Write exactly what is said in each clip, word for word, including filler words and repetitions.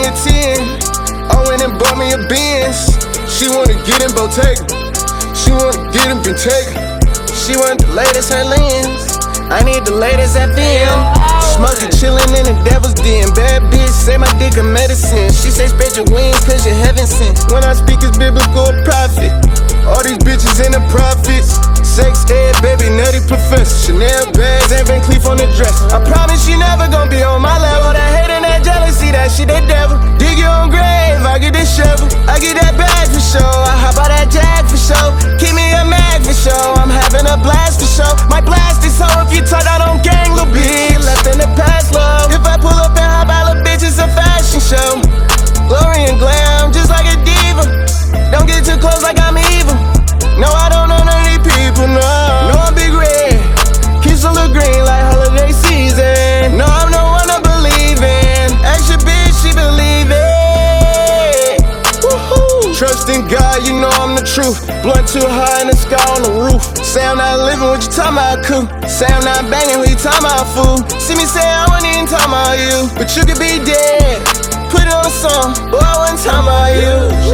a ten. I went and bought me a Benz. She wanna get in Bottega. She wanna get in Bentayga. She want the latest her lens. I need the latest F M. Smoking, chillin' in the devil's den. Bad bitch say my dick a medicine. She say spread your wings cause you're heaven sent. When I speak it's biblical prophet. All these bitches in the prophets. Sex ed, baby, nutty professor. Chanel bags and Van Cleef on the dress. I promise she never gon' be on my level. That hate and that jealousy, that shit, that devil. Dig your own grave, I get this shovel. I get that bag for show. I hop out that jag for show. Keep me a mag for show. I'm having a blast for show. Might blast this hoe if you talk out on gang, lil' bitch. Left in the past, love. If I pull up and hop out, lil' bitch, it's a fashion show. Glory and glam, just like a diva. Don't get too close like I'm evil. No, I don't know none of these people, no. No, I'm big red. Kiss a little green like holiday season. No, I'm no one to believe in. Extra bitch, she believe it. Woohoo. Trust in God, you know I'm the truth. Blunt too high in the sky on the roof. Say I'm not living, what you talking about, cool? Say I'm not banging, what you talking about, fool? See me say I wasn't even talking about you, but you could be dead. Put it on a song, boy, I wasn't talking about you.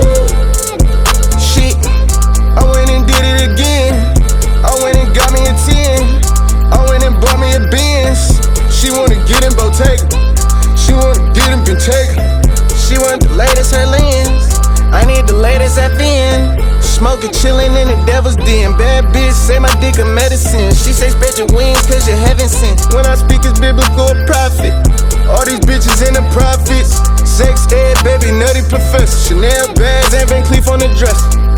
Shit, I went and did it again. I went and got me a ten. I went and bought me a Benz. She wanna get in Bottega. She wanna get in Bentayga. She want the latest her lens. I need the latest F M. Smoking, chillin' in the devil's den. Bad bitch say my dick a medicine. She say spread your wings cause you're heaven sent. When I speak it's biblical prophet. All these bitches in the prophets. Sex ed, baby, nutty professor. Chanel bags and Van Cleef on the dress.